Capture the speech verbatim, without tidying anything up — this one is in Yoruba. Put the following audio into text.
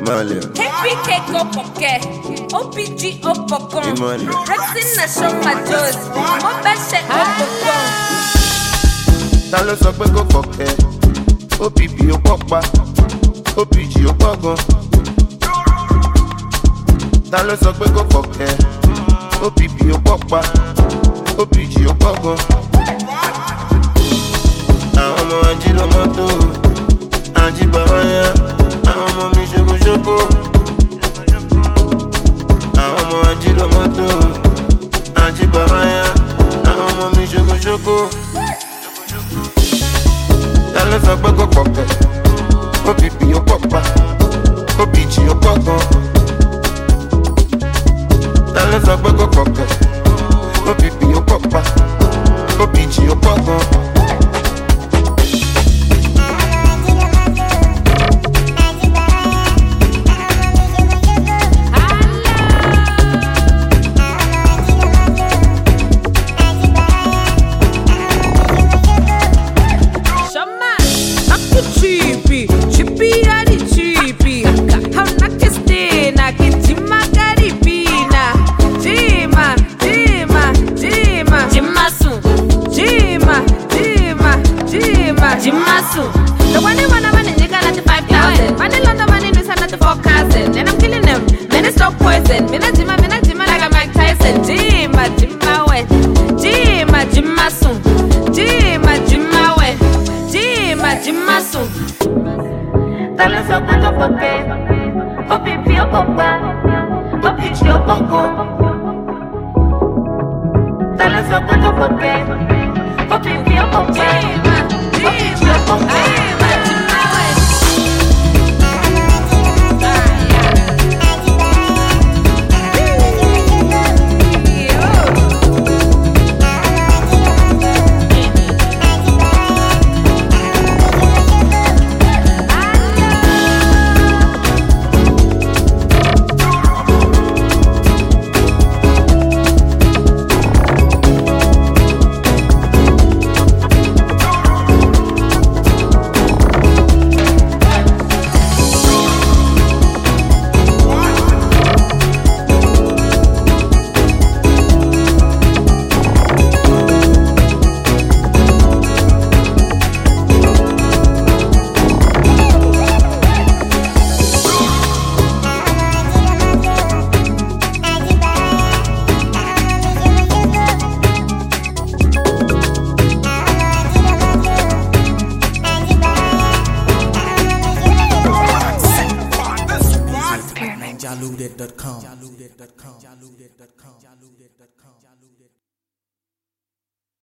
Malia. K P K go poke, O P G o pokon. Rexin na show my toes, mo be she o pokon. Ta ló sọ pé kò fọ̀kẹ́? O P P ó pọ̀pá, O P G ó pọ̀gan. Ta ló sọ pé kò fọ̀kẹ́? O P P ó pọ̀pá, O P G ó pọ̀gan. Àwọn ọmọ ají ló mọ́ tó, ají bàbá yá. Àwọn ọmọ mi ṣokoṣoko. Àwọn ọmọ ají ló mọ́ tó, ají bàbá yá. Àwọn ọmọ mi ṣokoṣoko. Ta ló sọ pé kò fọ̀kẹ́? O P P ó pọ̀pá, O P G ó pọ̀gan. Ta ló sọ pé kò fọ̀kẹ́? O P P ó pọ̀pá, O P G ó pọ̀gan. Jimasu. The one they wanna run it, nigga like the five thousand. Money London money, this and not the four cousin. Then I'm killing them. Men it's stop poison. Men it's Jima, men it's Jima like a Mike Tyson. Jima, Jima way. Jima, Jimasu. Jima, Jima way. Jima, Jimasu. Tell us what the fuck is. O P P o papa. O P G o poco. Tell us what the fuck is. O P P o papa. Jaluded dot com.